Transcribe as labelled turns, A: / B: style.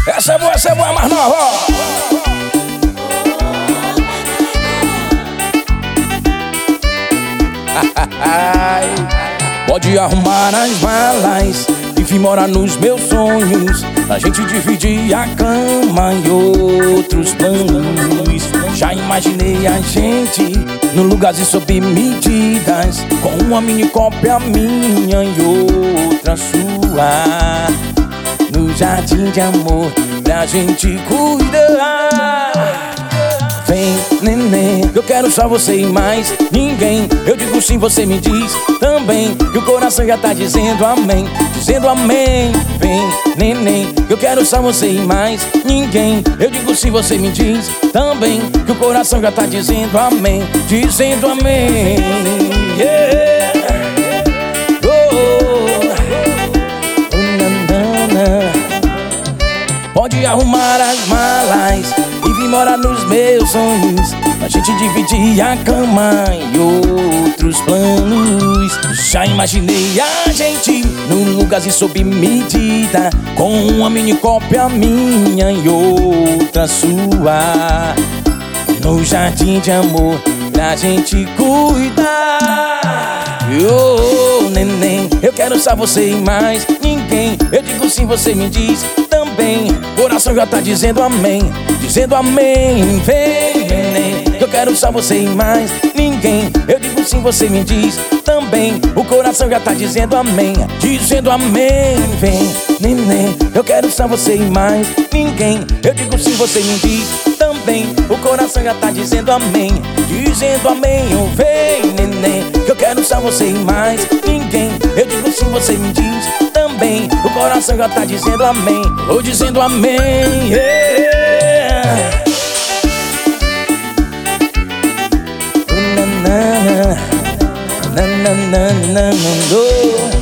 A: Essa é boa, mais nova, ó. Pode arrumar as malas e vir morar nos meus sonhos. A gente dividir a cama e outros planos. Já imaginei a gente num lugarzinho sob medidas, com uma mini cópia minha e outra sua, no jardim de amor pra gente cuidar. Vem, neném, eu quero só você e mais ninguém. Eu digo sim, você me diz também, que o coração já tá dizendo amém, dizendo amém. Vem, neném, eu quero só você e mais ninguém. Eu digo sim, você me diz também, que o coração já tá dizendo amém, dizendo amém. Yeah. Pode arrumar as malas e vir morar nos meus sonhos. A gente dividir a cama e outros planos. Já imaginei a gente num lugarzinho sob medida, com uma mini cópia minha e outra sua, no jardim de amor pra gente cuidar. Oh, neném, eu quero só você e mais ninguém. Eu digo sim, você me diz também, coração já tá dizendo amém, dizendo amém. Vem, neném, eu quero só você e mais ninguém. Eu digo sim, você me diz também, o coração já tá dizendo amém, dizendo amém. Vem, neném, eu quero só você e mais ninguém. Eu digo sim, você me diz também, o coração já tá dizendo amém, dizendo amém. Vem, neném, eu quero só você e mais ninguém. Eu digo sim, você me diz também, o coração já tá dizendo amém, ou dizendo amém. Yeah. Na, na, na, na, na, na, na, na.